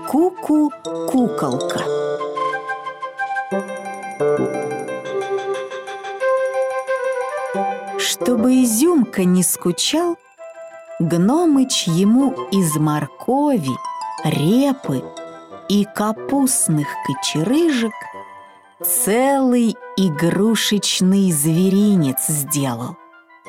Ку-ку-куколка. Чтобы Изюмка не скучал, Гномыч ему из моркови, репы и капустных кочерыжек целый игрушечный зверинец сделал.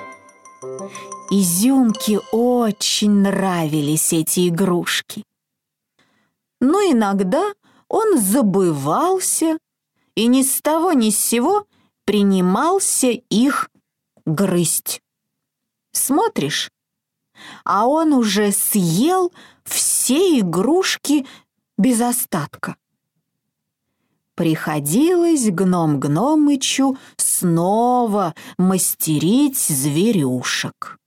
Изюмке очень нравились эти игрушки. Но иногда он забывался и ни с того ни с сего принимался их грызть. Смотришь, а он уже съел все игрушки без остатка. Приходилось Гном-Гномычу снова мастерить зверюшек.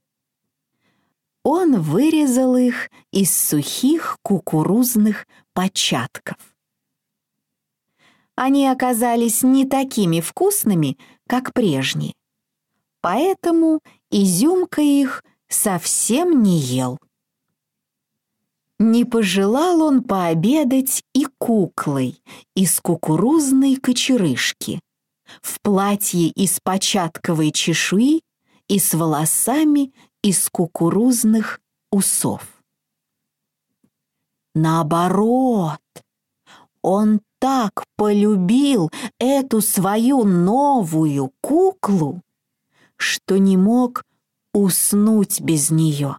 Он вырезал их из сухих кукурузных початков. Они оказались не такими вкусными, как прежние, поэтому Изюмка их совсем не ел. Не пожелал он пообедать и куклой из кукурузной кочерышки, в платье из початковой чешуи и с волосами из кукурузных усов. Наоборот, он так полюбил эту свою новую куклу, что не мог уснуть без нее.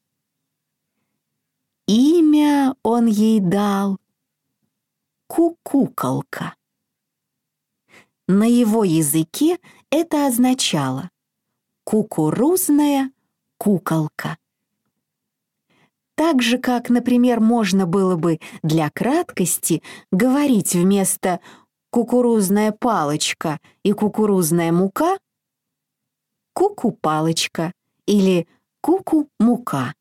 Имя он ей дал Кукуколка. На его языке это означало «кукурузная куколка». Так же, как, например, можно было бы для краткости говорить вместо «кукурузная палочка» и «кукурузная мука» «ку-ку-палочка» или «ку-ку-мука».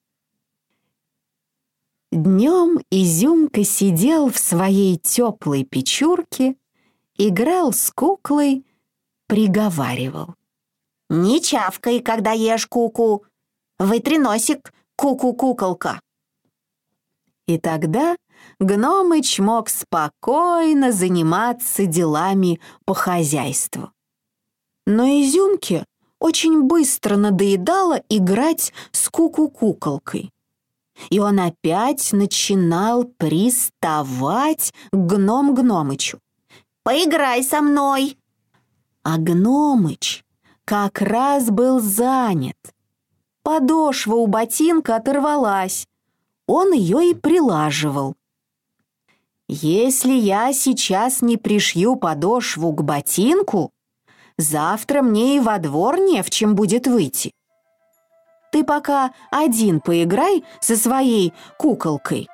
Днем Изюмка сидел в своей теплой печурке, играл с куклой, приговаривал: «Не чавкай, когда ешь куку, вытри носик, ку-ку-куколка». И тогда Гномыч мог спокойно заниматься делами по хозяйству. Но Изюмке очень быстро надоедало играть с ку-ку-куколкой, и он опять начинал приставать к Гном-Гномычу: «Поиграй со мной!» А Гномыч как раз был занят. Подошва у ботинка оторвалась, он ее и прилаживал. «Если я сейчас не пришью подошву к ботинку, завтра мне и во двор не в чем будет выйти. Ты пока один поиграй со своей куколкой».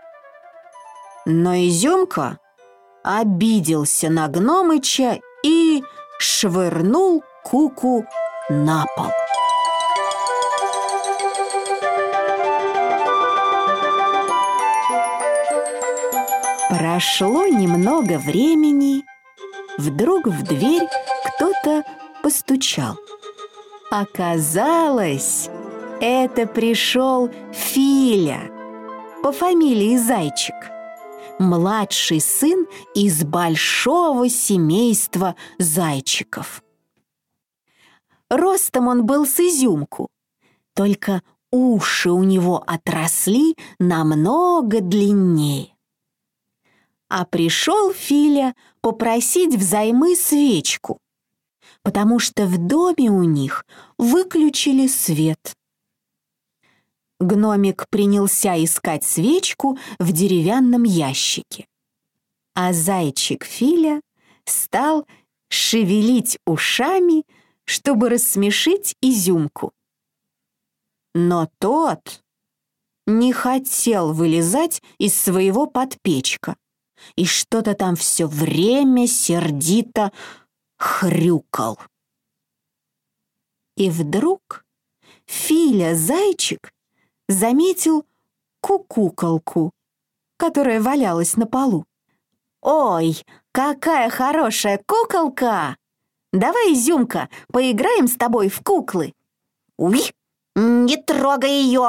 Но Изюмка обиделся на Гномыча и швырнул куку на пол. Прошло немного времени, вдруг в дверь кто-то постучал. Оказалось, это пришел Филя по фамилии Зайчик, младший сын из большого семейства зайчиков. Ростом он был с Изюмку, только уши у него отросли намного длиннее. А пришел Филя попросить взаймы свечку, потому что в доме у них выключили свет. Гномик принялся искать свечку в деревянном ящике, а зайчик Филя стал шевелить ушами, чтобы рассмешить Изюмку. Но тот не хотел вылезать из своего подпечка и что-то там все время сердито хрюкал. И вдруг Филя-зайчик заметил кукуколку, которая валялась на полу. «Ой, какая хорошая куколка! Давай, Изюмка, поиграем с тобой в куклы!» «Уй, не трогай ее!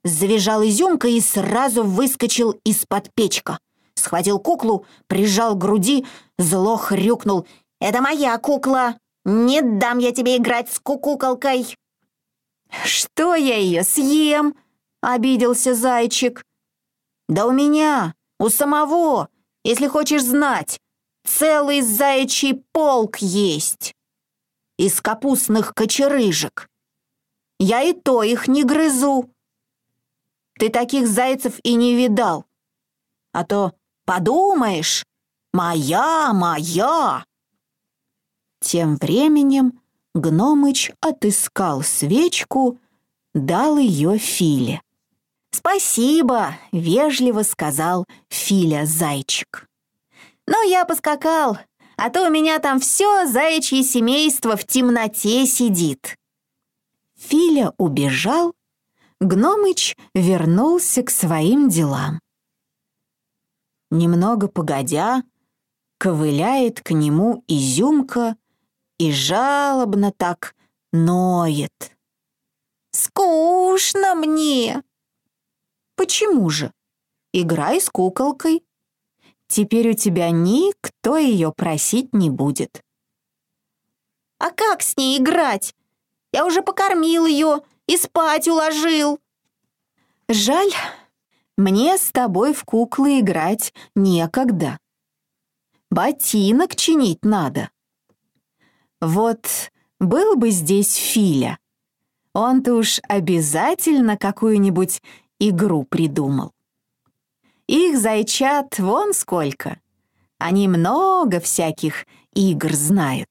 Завизжал Изюмка и сразу выскочил из-под печка. Схватил куклу, прижал к груди, зло хрюкнул. «Это моя кукла! Не дам я тебе играть с кукуколкой!» «Что я ее съем?» — обиделся зайчик. «Да у меня, у самого, если хочешь знать, целый заячий полк есть. Из капустных кочерыжек. Я и то их не грызу. Ты таких зайцев и не видал. А то подумаешь, моя!» Тем временем Гномыч отыскал свечку, дал ее Филе. «Спасибо», — вежливо сказал Филя-зайчик. «Ну, я поскакал, а то у меня там все заячье семейство в темноте сидит». Филя убежал, Гномыч вернулся к своим делам. Немного погодя, ковыляет к нему Изюмка и жалобно так ноет. «Скучно мне!» «Почему же? Играй с куколкой. Теперь у тебя никто ее просить не будет». «А как с ней играть? Я уже покормил ее и спать уложил». «Жаль, мне с тобой в куклы играть некогда. Ботинок чинить надо. Вот был бы здесь Филя, он-то уж обязательно какую-нибудь игру придумал. Их зайчат вон сколько. Они много всяких игр знают».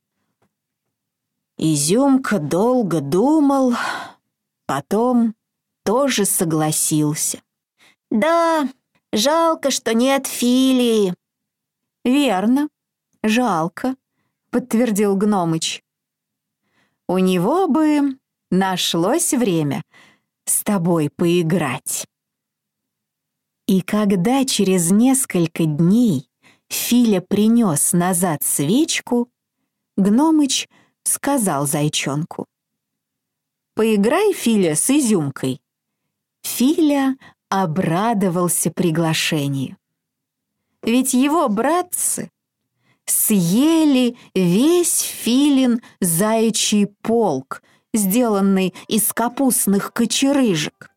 Изюмка долго думал, потом тоже согласился. «Да, жалко, что нет Филии». «Верно, жалко», — подтвердил Гномыч. «У него бы нашлось время с тобой поиграть». И когда через несколько дней Филя принес назад свечку, Гномыч сказал зайчонку: «Поиграй, Филя, с Изюмкой». Филя обрадовался приглашению. Ведь его братцы съели весь Филин заячий полк, сделанный из капустных кочерыжек.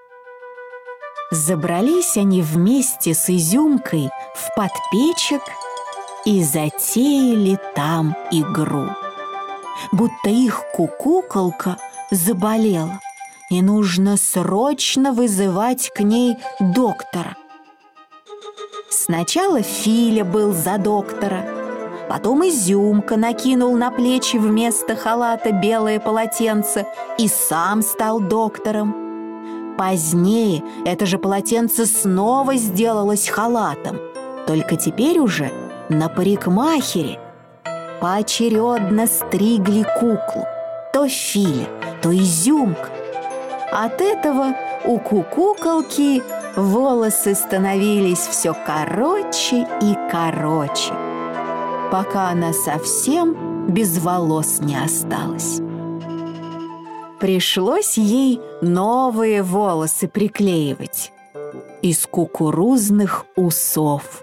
Забрались они вместе с Изюмкой в подпечек и затеяли там игру. Будто их кукуколка заболела, и нужно срочно вызывать к ней доктора. Сначала Филя был за доктора, потом Изюмка накинул на плечи вместо халата белое полотенце и сам стал доктором. Позднее это же полотенце снова сделалось халатом, только теперь уже на парикмахере. Поочередно стригли куклу, то Филя, то Изюмка. От этого у кукуколки волосы становились все короче и короче, пока она совсем без волос не осталась. Пришлось ей новые волосы приклеивать из кукурузных усов.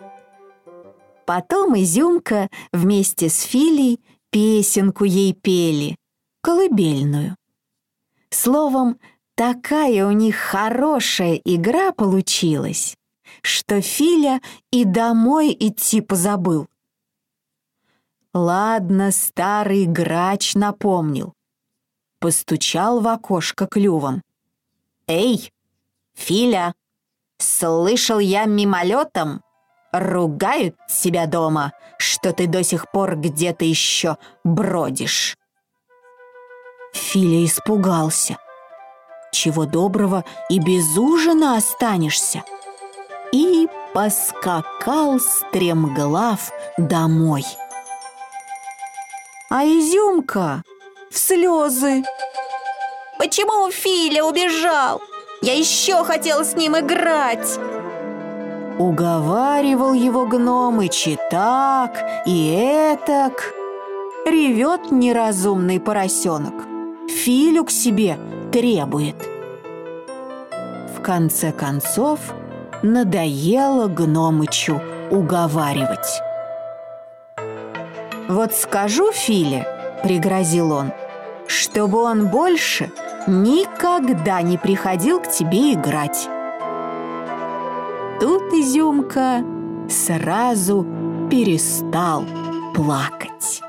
Потом Изюмка вместе с Филей песенку ей пели, колыбельную. Словом, такая у них хорошая игра получилась, что Филя и домой идти позабыл. Ладно, старый грач напомнил. Постучал в окошко клювом. «Эй, Филя, слышал я мимолетом, ругают тебя дома, что ты до сих пор где-то еще бродишь». Филя испугался. Чего доброго и без ужина останешься. И поскакал стремглав домой. А Изюмка в слезы. «Почему Филя убежал? Я еще хотел с ним играть!» Уговаривал его Гномыч и так, и этак. Ревет неразумный поросенок, Филю к себе требует. В конце концов, надоело Гномычу уговаривать. «Вот скажу Филе, — пригрозил он, — чтобы он больше никогда не приходил к тебе играть». Тут Изюмка сразу перестал плакать.